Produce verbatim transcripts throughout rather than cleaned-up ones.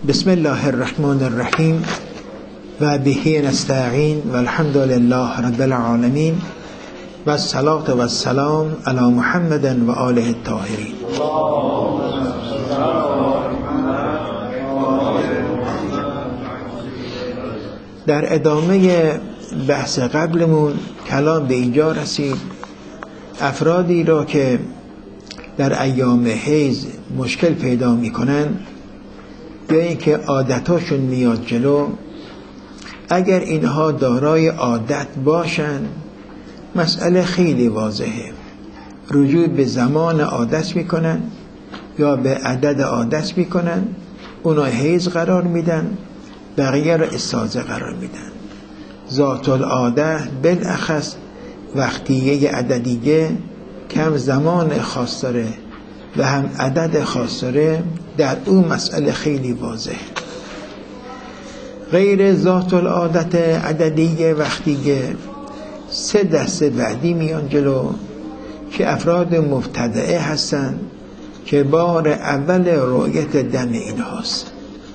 بسم الله الرحمن الرحیم و به نستعین و الحمد لله رب العالمین و الصلاة و السلام علی محمد و آله الطاهرین. در ادامه بحث قبلمون کلام به اینجا رسید افرادی را که در ایام حیض مشکل پیدا میکنن یا اینکه عادتاشون میاد جلو، اگر اینها دارای عادت باشن مسئله خیلی واضحه، رجوع به زمان عادت میکنن یا به عدد عادت میکنن، اونا حیض قرار میدن، بقیه را استاذه قرار میدن. ذات العاده بالاخص وقتی یک عددیه کم زمان خاص داره و هم عدد خاص داره، در اون مسئله خیلی واضح. غیر ذات العادت عددیه وقتیه سه دسته بعدی میان جلو که افراد مبتدعه هستن که بار اول رؤیت دم اینهاست.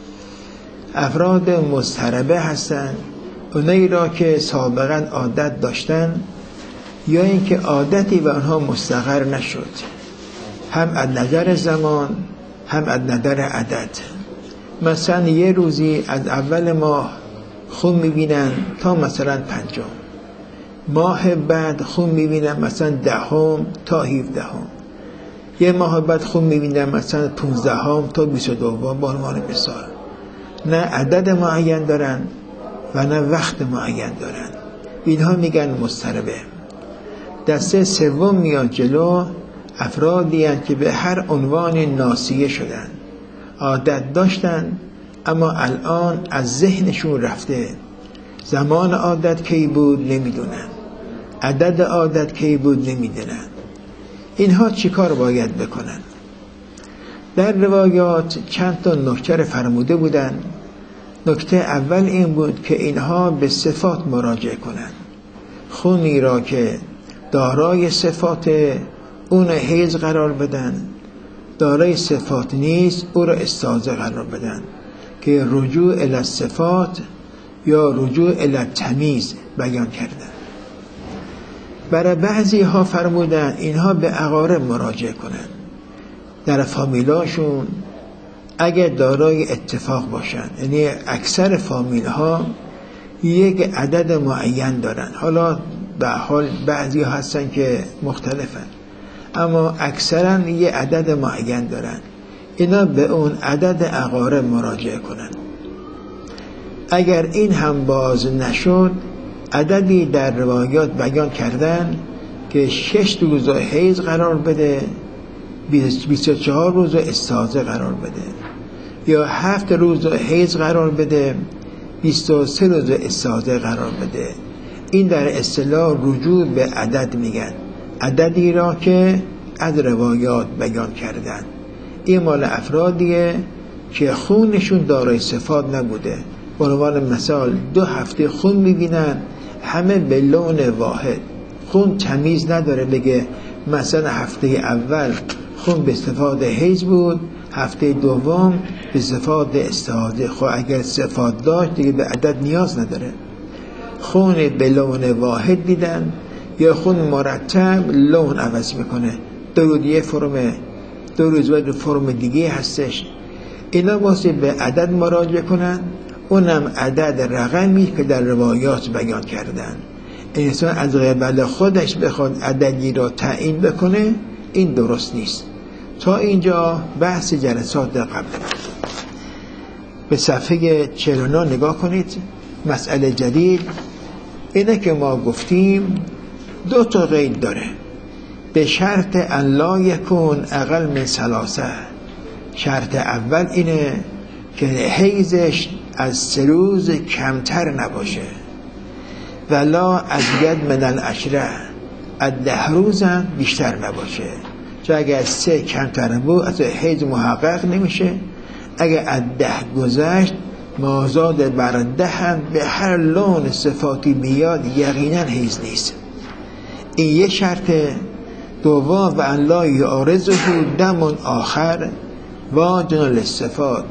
افراد مضطربه هستن، اونایی را که سابقا عادت داشتن یا اینکه عادتی به آنها مستقر نشد، هم از نظر زمان هم از نظر عدد. مثلا یه روزی از اول ماه خون میبینن تا مثلا پنجم، ماه بعد خون میبینن مثلا دهم تا هفدهم، یه ماه بعد خون میبینن مثلا پونزدهم تا بیست و دوم. به عنوان مثال نه عدد معین دارن و نه وقت معین دارن، اینها میگن مضطربه. دسته سوم میاد جلو، افرادی هستند که به هر عنوان ناسیه شدن، عادت داشتن اما الان از ذهنشون رفته، زمان عادت کی بود نمیدونن، عدد عادت کی بود نمیدونن. اینها چیکار باید بکنن؟ در روایات چند تا نکته فرموده بودن. نکته اول این بود که اینها به صفات مراجعه کنن، خونی را که دارای صفات اون حیض قرار بدن، دارای صفات نیست او را استاذه قرار بدن، که رجوع الی الصفات یا رجوع الی التمیز بیان کردن. برای بعضی ها فرمودن اینها به اقارب مراجعه کنن، در فامیلاشون اگر دارای اتفاق باشن، یعنی اکثر فامیل ها یک عدد معین دارن، حالا به حال بعضی ها هستن که مختلفن اما اکثرا یه عدد معین دارن، اینا به اون عدد اقارب مراجعه کنن. اگر این هم باز نشد، عددی در روایات بیان کردن که شش روز حیض قرار بده، بیست و چهار روز استاذه قرار بده، یا هفت روز حیض قرار بده، بیست و سه روز استاذه قرار بده. این در اصطلاح رجوع به عدد میگن، عددی را که از روایات بیان کردن. این مال افرادیه که خونشون دارای صفات نبوده. به عنوان مثال دو هفته خون میبینن همه به لون واحد، خون تمیز نداره، بگه مثلا هفته اول خون به صفات حیض بود، هفته دوم به صفات استحاضه. خب اگر صفات داشت دیگه به عدد نیاز نداره. خون به لون واحد دیدن یا خون مرتب لون عوض میکنه، دو روز یه فرم، دو روز بعد فرم دیگه هستش. اینا واسه به عدد مراجعه کنن، اونم عدد رقمی که در روایات بیان کردن. انسان از قبل خودش بخواد عددی را تعیین بکنه، این درست نیست. تا اینجا بحث جلسات قبل. به صفحه چهل و نه نگاه کنید. مسئله جدید اینه که ما گفتیم دو تا قید داره، به شرط ان لا یکون اقل من ثلاثه. شرط اول اینه که حیضش از سه روز کمتر نباشه، ولا ازید من العشره، از ده روز هم بیشتر نباشه. چون اگر از سه کمتر بود از حیض محقق نمیشه. اگر از ده گذشت مازاد بر ده هم به هر لون صفاتی بیاد یقینا حیض نیست. این یه شرطه. دوم و ان لا یعرضه دم آخر واجن للصفات،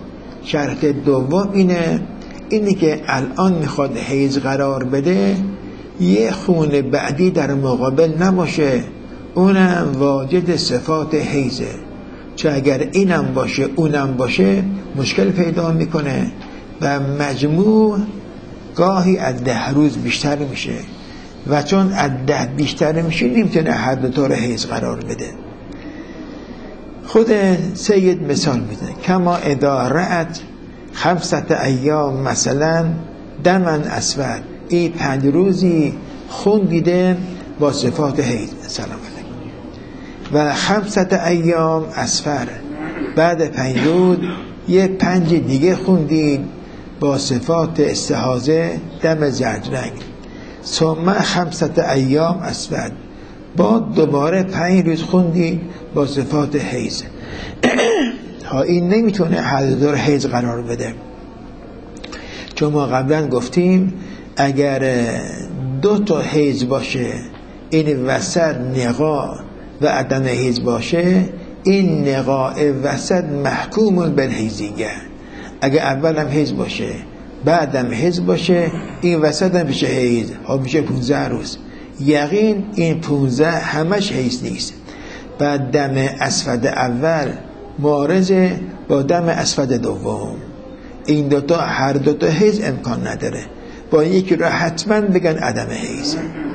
شرط دوم اینه اینی که الان میخواد حیض قرار بده یه خون بعدی در مقابل نباشه، اونم واجد صفات حیضه، چون اگر اینم باشه اونم باشه مشکل پیدا میکنه و مجموع گاهی از ده روز بیشتر میشه و چون از ده بیشتر میشه نمیتونه هر دو تا رو حیض قرار بده. خود سید مثال میده کما اذا رأت خمسة ایام مثلا دمن اسود، این پنج روزی خون دیده با صفات حیض سلام علیکم، و خمسة ایام اصفر، بعد پنج روز یه پنج دیگه خون دید با صفات استحاضه دم زرد رنگ، ثم خمسة ایام اسود، بعد دوباره پنج روز خون دید با صفات حیض. ها این نمیتونه هر دو حیض قرار بده، چون ما قبلا گفتیم اگر دو تا حیض باشه این وسط نقا و عدم حیض باشه، این نقاء وسط محکوم بالحیضیه. اگر اول هم حیض باشه بعدم حیض باشه این وسط هم بشه حیض، ها میشه پونزده روز. یقین این پونزده همش حیض نیست. بعد دم اسود اول معارضه با دم اسود دوم، این دوتا هر دوتا حیض امکان نداره، با یکی را حتما بگن عدم حیض.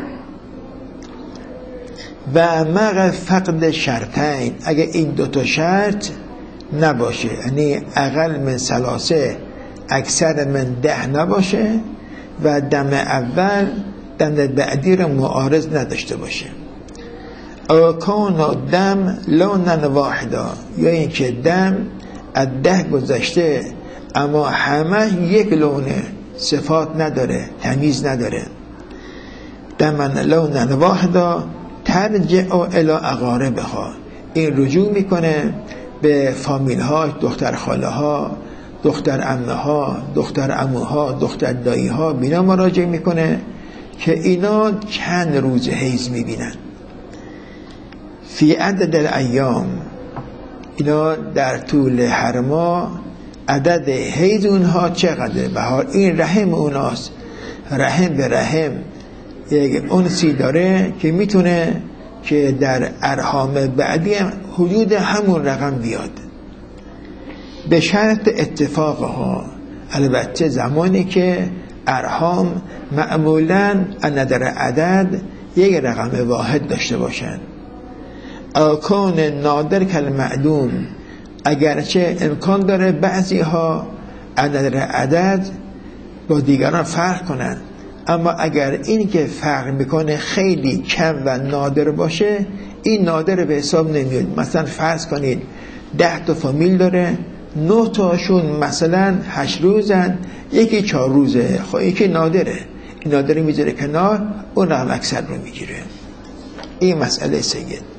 و مع فقد شرطین، اگه این دوتا شرط نباشه، یعنی اقل من ثلاثه اکثر من ده نباشه و دم اول دم بعدی را معارض نداشته باشه، او کان دم لونن واحدا، یا اینکه دم از ده گذشته اما همه یک لونه، صفات نداره، تمیز نداره. دمن لونن واحدا ترجع الی اقاربها، این رجوع میکنه به فامیل ها، دختر خاله ها، دختر عمه ها، دختر عموها، دختر دایی ها، بینا مراجعه میکنه که اینا چند روز حیض میبینن. فی عدد الایام، اینا در طول هر ماه عدد حیض اونها چقدره، بهار این رحم اوناست، رحم به رحم یک انسی داره که میتونه که در ارحام بعدی هم حدود همون رقم بیاد، به شرط اتفاقها، البته زمانی که ارحام معمولاً در عدد یک رقم واحد داشته باشن. اکان نادر کل معلوم، اگرچه امکان داره بعضی ها عدد عدد با دیگران فرق کنن، اما اگر این که فرق میکنه خیلی کم و نادر باشه این نادر به حساب نمیاد. مثلا فرض کنید ده تا فامیل داره، نه تاشون مثلا هشت روزن، یکی چهار روزه، خب یکی نادره، این نادره میذاره کنار، اون رقم اکثر رو میگیره. این مسئله سید.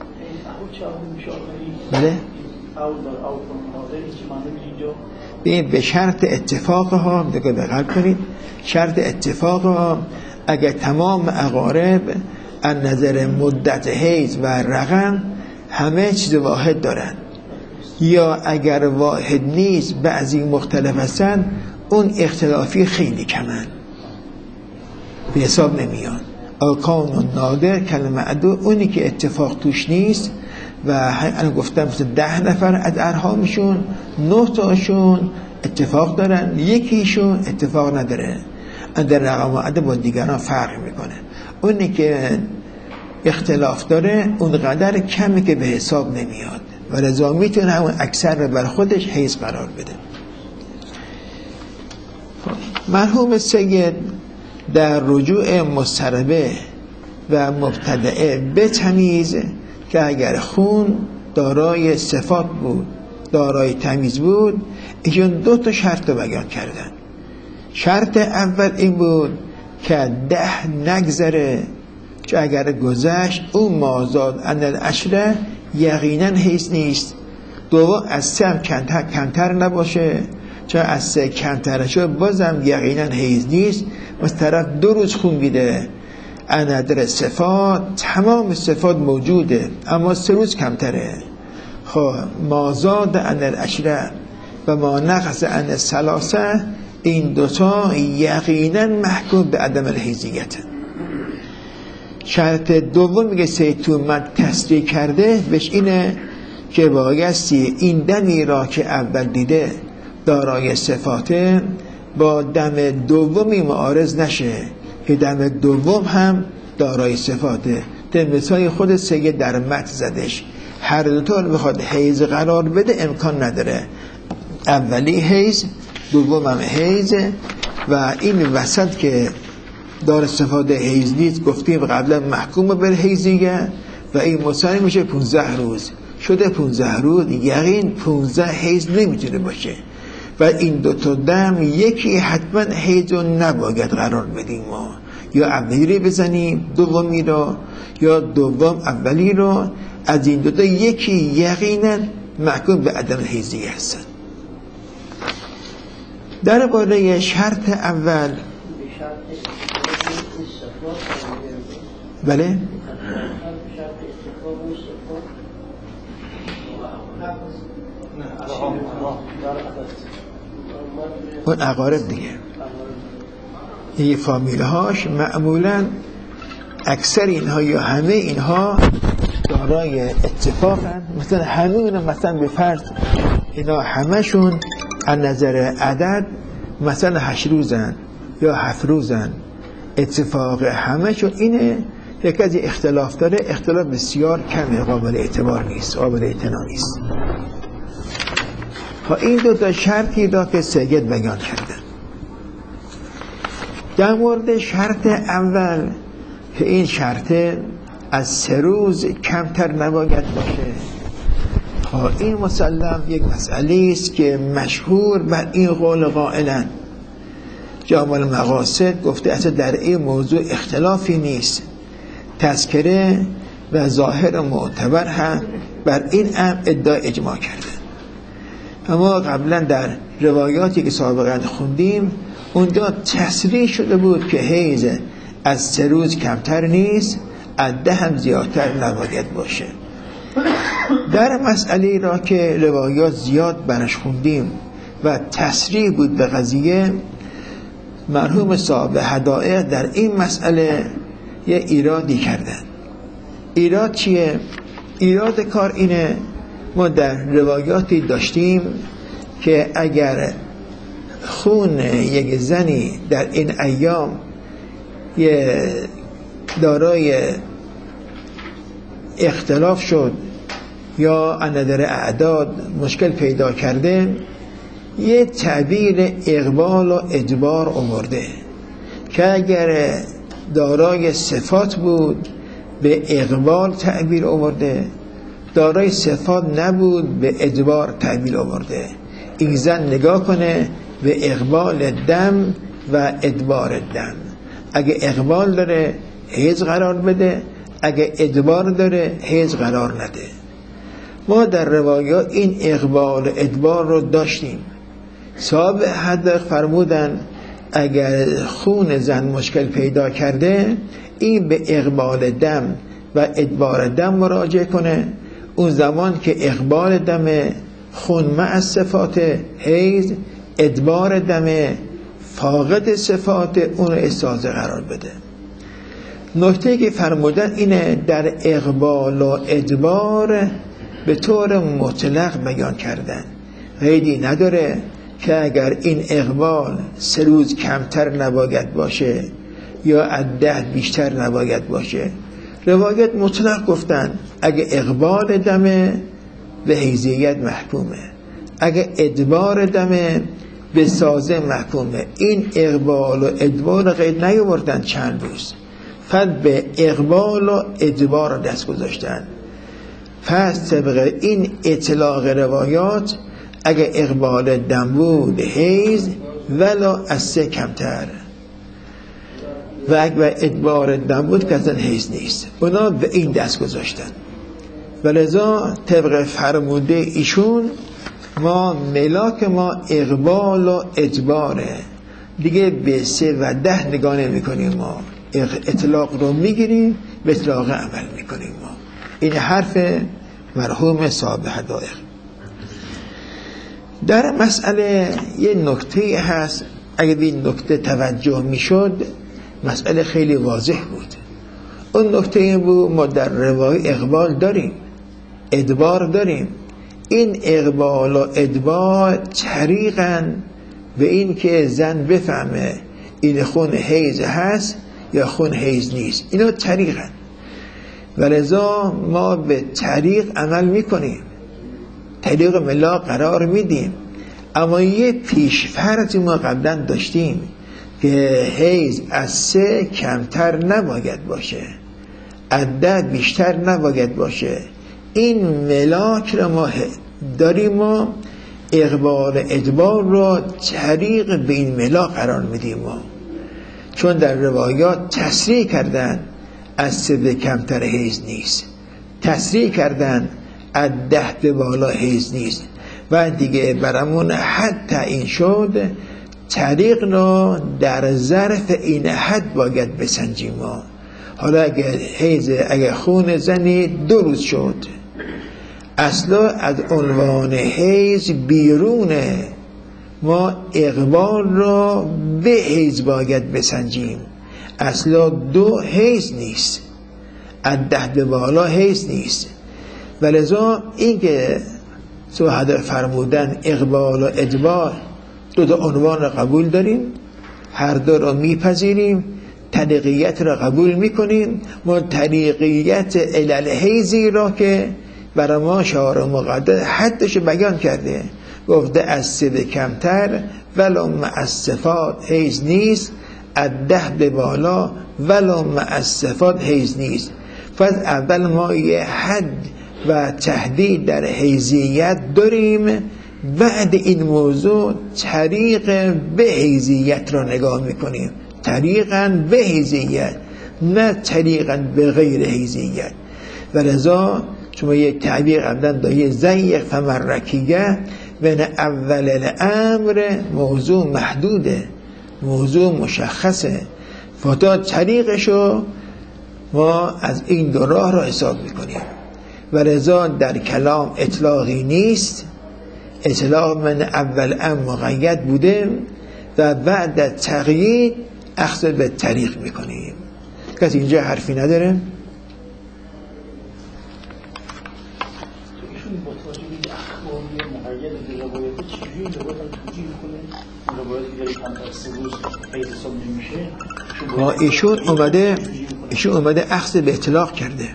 بله؟ این به شرط اتفاقها، دیگه دقت کنید، شرط اتفاقها اگر تمام اقارب از نظر مدت حیض و رقم همه چیز واحد دارن، یا اگر واحد نیست بعضی مختلف هستن، اون اختلافی خیلی کمن، به حساب نمیان. آکان و نادر کلمه عدو، اونی که اتفاق توش نیست و انا گفتم مثل ده نفر از ارحامشون نه تاشون اتفاق دارن، یکیشون اتفاق نداره، در رقم و عدد با دیگران فرق میکنه. اونی که اختلاف داره اونقدر کمی که به حساب نمیاد و لذا میتونه همون اکثر رو بر خودش حیض قرار بده. مرحوم سید در رجوع مضطربه و مبتدعه به تمیز که اگر خون دارای صفات بود، دارای تمیز بود، ایشون دو تا شرط رو بیان کردن. شرط اول این بود که ده نگذره، چون اگر گذشت اون مازاد اندر عشره یقینا حیض نیست. دوم از سه هم کمتر, کمتر نباشه، چون از سه کمتر شد بازم یقینا حیض نیست. مثل طرف دو روز خون بیده، اندر صفات تمام صفات موجوده اما سه روز کمتره. خب مازاد اندر عشره و ما نقص عن الثلاثه، این دوتا یقینا محکوم به عدم الحیزیت. شرط دوم میگه سید تومت تصریح کرده بهش اینه که بایستی این دمی را که اول دیده دارای صفاته با دم دومی معارض نشه که دم دوم هم دارای صفاته. ده مثال خود سید در متن زدش، هر دوتا رو بخواد حیز قرار بده امکان نداره، اولی حیز دوم هم حیز و این وسط که دار استفاده حیز نیست گفتیم قبلا محکوم به حیزیه و این مصنف میشه پونزده روز شده. پونزده روز یقین پونزده حیز نمیتونه باشه و این دوتا دم یکی حتما حیز رو نباید قرار بدیم، ما یا اولی رو بزنیم دومی رو یا دوم اولی رو، از این دوتا یکی یقینا محکوم به عدم حیزیه هستن. در باره شرط اول بله اون عقارب دیگه این فامیله هاش معمولا اکثر اینها یا همه اینها دارای اتفاقن، مثلا همه اینا مثلا به فرض اینا همشون از نظر عدد مثلا هشت روزن یا هفت روزن، اتفاق همشون اینه یک از اختلاف داره، اختلاف بسیار کمه، قابل اعتبار نیست، قابل اعتنا نیست. ها این دو تا شرطی را که سید بیان کردن. در مورد شرط اول که این شرط از سه روز کمتر نباید باشه، ها این مسلم یک مسئله است که مشهور بر این قول قائلن. جامع المقاصد گفته اصلا در این موضوع اختلافی نیست، تذکره و ظاهر معتبر هم بر این هم ادعای اجماع کرده. اما قبلا در روایاتی که سابقا خوندیم اونجا تصریح شده بود که حیض از سه روز کمتر نیست، از ده هم زیادتر نباید باشه. در مسئله را که روایات زیاد برش خوندیم و تصریح بود به قضیه، مرحوم صاحب هدایق در این مسئله یه ایرادی کردن. ایراد چیه؟ ایراد کار اینه، ما در روایاتی داشتیم که اگر خون یک زنی در این ایام یه دارای اختلاف شد یا اندر اعداد مشکل پیدا کرده، یه تعبیر اقبال و ادبار آورده که اگر دارای صفات بود به اقبال تعبیر آورده، دارای صفات نبود به ادبار تعبیر آورده. این زن نگاه کنه به اقبال دم و ادبار دم، اگه اقبال داره حیض قرار بده، اگه ادبار داره حیض قرار نده. ما در روایات این اقبال و ادبار رو داشتیم. صاحب حد فرمودن اگر خون زن مشکل پیدا کرده این به اقبال دم و ادبار دم مراجعه کنه، اون زمان که اقبال دم خون مع صفات حیض، ادبار دم فاقد صفات اون استاذه قرار بده. نکته که فرمودن اینه در اقبال و ادبار به طور مطلق بیان کردن، قیدی نداره که اگر این اقبال سه روز کمتر نباید باشه یا از ده بیشتر نباید باشه. روایت مطلق گفتن اگه اقبال دمه به حیضیت محکومه، اگه ادبار دمه به سازه محکومه. این اقبال و ادبار قید نیاوردن چند روز، فقط به اقبال و ادبار دست گذاشتن. پس طبق این اطلاق روایات اگه اقبال دم بود حیض ولا از سه کمتر، و اگه ادبار دم بود که اصلا حیض نیست، اونا به این دست گذاشتن. ولذا طبق فرموده ایشون ما ملاک ما اقبال و ادباره، دیگه به سه و ده نگاه نمی کنیم، ما اطلاق رو میگیریم به اطلاق عمل میکنیم. ما این حرف مرحوم صاحب هدایق. در مسئله یه نکته هست، اگه به این نکته توجه میشد مسئله خیلی واضح بود. اون نکته این بود ما در روای اقبال داریم، ادبار داریم. این اقبال و ادبار طریقاً به این که زن بفهمه این خون حیض هست یا خون حیض نیست، اینو طریقاً، ولذا ما به طریق عمل میکنیم، طریق ملا قرار میدیم. اما یه پیشفرضی ما قبلا داشتیم که حیض از سه کمتر نباید باشه، عدد بیشتر نباید باشه. این ملاک رو ما داریم و اقبال ادبار رو طریق به این ملاک قرار میدیم ما. چون در روایات تصریح کردن از سه به کمتر حیض نیست، تصریح کردن از ده به بالا حیض نیست و دیگه برامون حد تعیین شد. طریق رو در ظرف این حد باید بسنجیم ما. حالا اگر حیض، اگر خون زنی دو روز شد، اصلا از عنوان حیض بیرونه، ما اقبال رو به حیض باید بسنجیم. اصلا دو حیض نیست، از ده به بالا حیض نیست. ولذا این که صحبت فرمودن اقبال و ادبار دو تا عنوان را قبول داریم، هر دو را میپذیریم، طریقیت را قبول میکنیم. ما طریقیت علل حیضی را که برای ما شعار مقدس حدش بیان کرده، گفته از سه به کمتر ولو مع صفات حیض نیست، از ده به بالا ولو مع صفات حیض نیست. پس اول ما یه حد و تهدید در حیضیت داریم، بعد این موضوع طریق به حیضیت را نگاه میکنیم، طریقاً به حیضیت، نه طریقاً به غیر حیضیت. و لذا شما یک تعبیر قبلا داری زیق فمرکیه بین اول الامر، موضوع محدوده، موضوع مشخصه، فتا طریقشو ما از این دو راه را حساب میکنیم. و لذا در کلام اطلاقی نیست، اطلاق من اول ام مقید بوده و بعد در تقیید اخذ به طریق میکنیم. کسی اینجا حرفی نداره؟ ها ایشون اومده ایشون اومده اخذ به اطلاق کرده.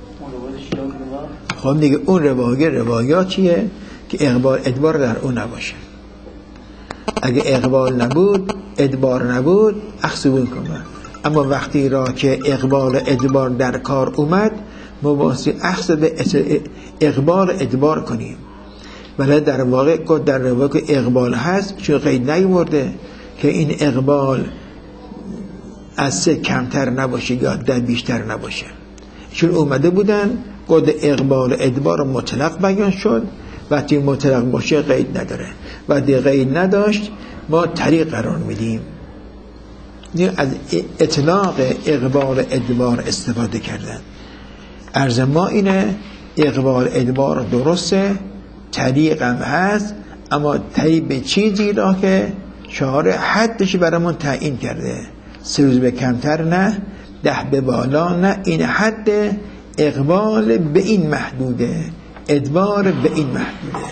خب دیگه اون روایه روایاتیه که اقبال ادبار در اون نباشه. اگه اقبال نبود، ادبار نبود، اخذ بون کنه. اما وقتی را که اقبال ادبار در کار اومد، ما واسه اخذ به اقبال ادبار کنیم. ولی در واقع که در روایه که اقبال هست، چون قید نیورده که این اقبال از سه کمتر نباشه یا در بیشتر نباشه. چون اومده بودن قد اقبال ادبار مطلق بیان شد، وقتی مطلق باشه قید نداره، وقتی قید نداشت ما طریق قرار میدیم. از اطلاق اقبال ادبار استفاده کردن. عرض ما اینه اقبال ادبار درسته، طریق هم هست، اما طریق به چیزی را که شعار حدش برامون تعیین کرده، سه روز به کمتر نه، ده به بالا نه، این حد اقبال به این محدوده، ادبار به این محدوده.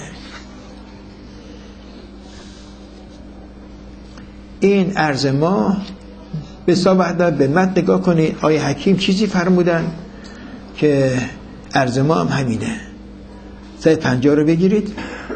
این عرض ما به صحبت به متن نگاه کنید. آیه حکیم چیزی فرمودن که عرض ما هم همینه. صد پنجاه رو بگیرید.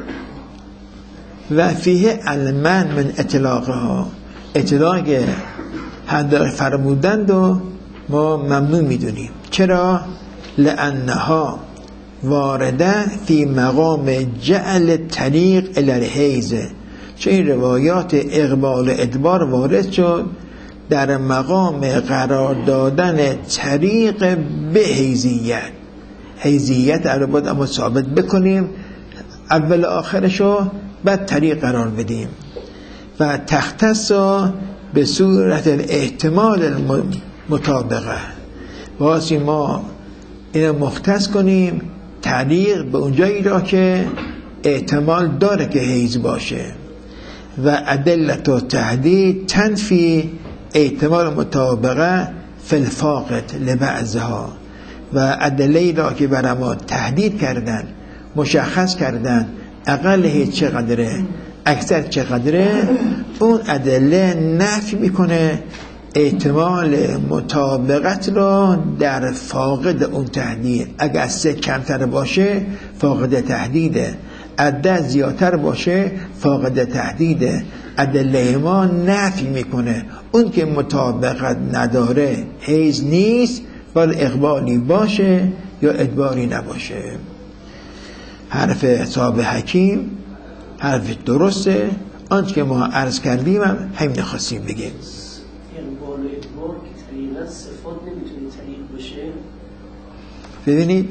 و فیه المن من اطلاقها، اطلاق حد فرمودند و ما ممنون میدونیم. چرا؟ لانها وارده فی مقام جعل طریق الی الحیض، چون این روایات اقبال ادبار وارد شد در مقام قرار دادن طریق به حیضیت. حیضیت رو باید اما ثابت بکنیم، اول آخرشو بعد طریق قرار بدیم. و تختص به صورت احتمال مطابقه، واسه ما اینو مختص کنیم طریق به اونجایی را که احتمال داره که حیض باشه و ادلت و تهدید تنفی احتمال مطابقه فی الفاقد لبعضها و ادله را که بر ما تهدید کردن مشخص کردن اقل حیض چقدره اکثر چقدره اون ادله نفی میکنه احتمال مطابقت را در فاقد اون تهدید. اگر از سه کمتر باشه فاقد تهدیده، عده زیادتر باشه فاقد تهدیده. ادله ما نفی میکنه اون که مطابقت نداره حیض نیست، ولی اقبالی باشه یا ادباری نباشه. حرف حساب حکیم حرف درسته، آنچه که ما عرض کردیم هم همین خواستیم بگیم. یعنی بالا ادبار که طریقا صفات نمیتونه طریق باشه. ببینید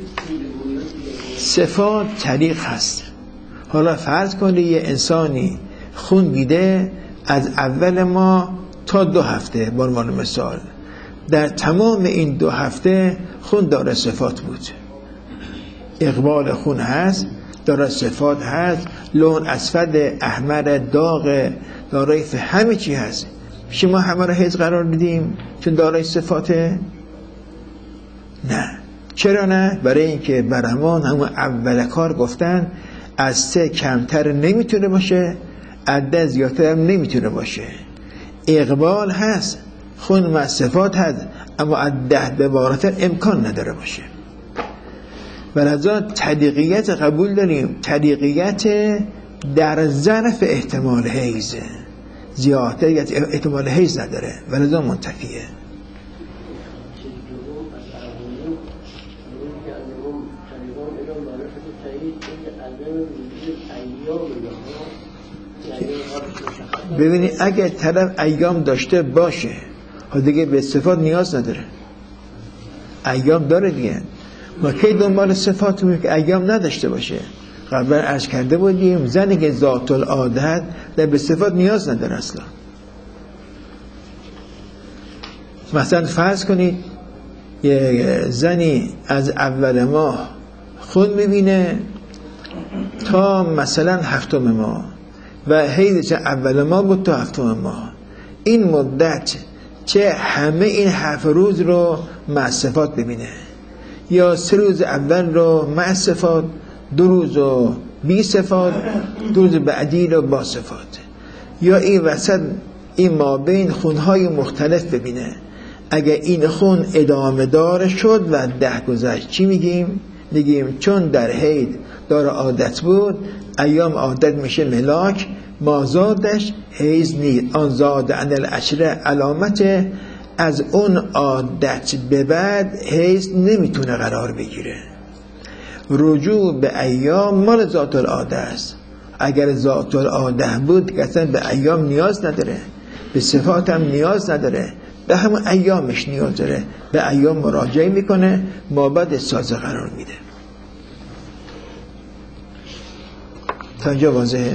صفات طریق هست. حالا فرض کنید یه انسانی خون دیده از اول ما تا دو هفته، به عنوان مثال در تمام این دو هفته خون داره صفات بود، اقبال خون هست، داره صفات هست، لون اسود احمر داغ دارای همه چی هست. شما همه رو حیض قرار بدیم چون دارای صفاته؟ نه. چرا نه؟ برای اینکه برهمان همون اول کار گفتن از سه کمتر نمیتونه باشه، عده زیادتر هم نمیتونه باشه. اقبال هست، خون و صفات هست، اما از ده به بالاتر امکان نداره باشه. ولذا طریقیت قبول داریم، طریقیت در ظرف احتمال حیض، زیادتر احتمال حیض نداره، ولذا منتفیه. ببینید اگر طرف ایام داشته باشه ها دیگه به صفات نیاز نداره، ایام داره دیگه. ما کی دنبال صفات میگه که ایام نداشته باشه؟ قبلا عرض کرده بودیم زنی که ذات العادت در به صفات نیاز نداره اصلا. مثلا فرض کنید یه زنی از اول ماه خون میبینه تا مثلا هفتم ماه و حیضش اول ماه بود تا هفتم ماه، این مدت چه همه این هفت روز رو مع صفات ببینه یا سه روز اول رو مع صفات، دو روز رو بی صفات، دو روز بعدی رو با صفات، یا این وسط این مابین خونهای مختلف ببینه. اگر این خون ادامه دار شد و ده گذشت چی میگیم؟ میگیم چون در حیض داره عادت بود، ایام عادت میشه ملاک، ما زادش حیض نیست. آن زاد عن العشره علامت از اون عادت به بعد حیض نمیتونه قرار بگیره. رجوع به ایام مال ذات العاده است. اگر ذات العاده بود که اصلا به ایام نیاز نداره، به صفات هم نیاز نداره، به همون ایامش نیاز داره، به ایام مراجعه میکنه، مابعد سازه قرار میده. تا اینجا واضحه؟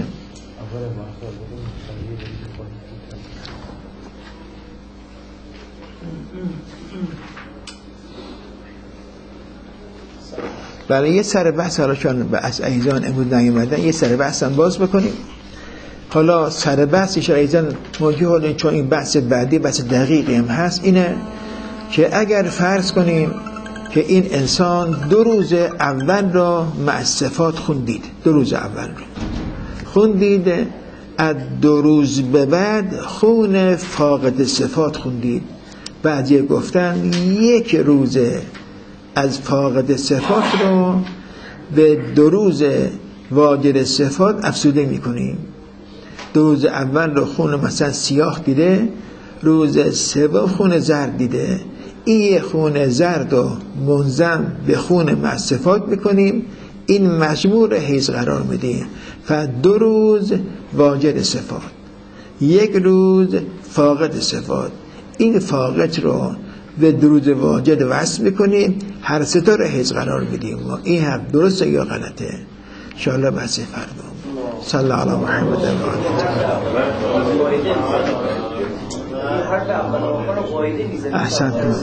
برای یه سر بحث حالا چون از ایزان امروز نیومدن یه سر بحث هم باز بکنیم. حالا سر بحثش ایزان موجه حالا چون این بحث بعدی بحث دقیقی هم هست، اینه که اگر فرض کنیم که این انسان دو روز اول را مع صفات خوندید، دو روز اول رو خوندید، از دو روز به بعد خون فاقد صفات خوندید، بعضی گفتن یک روز از فاقد صفات رو به دو روز واجد صفات افزوده میکنیم. دو روز اول رو خون مثلا سیاه دیده، روز سوم خون زرد دیده، این خون زرد رو منضم به خون مع صفات میکنیم، این مجموع حیض قرار میدیم. و دو روز واجد صفات، یک روز فاقد صفات، این فاقد رو به دو روز واجد وصل میکنیم، هر سه تا رو حیض قرار میدیم. این هم درسته یا غلطه؟ ان شاء الله بحث فردا. صلی الله علی محمد و آله. احسنتم.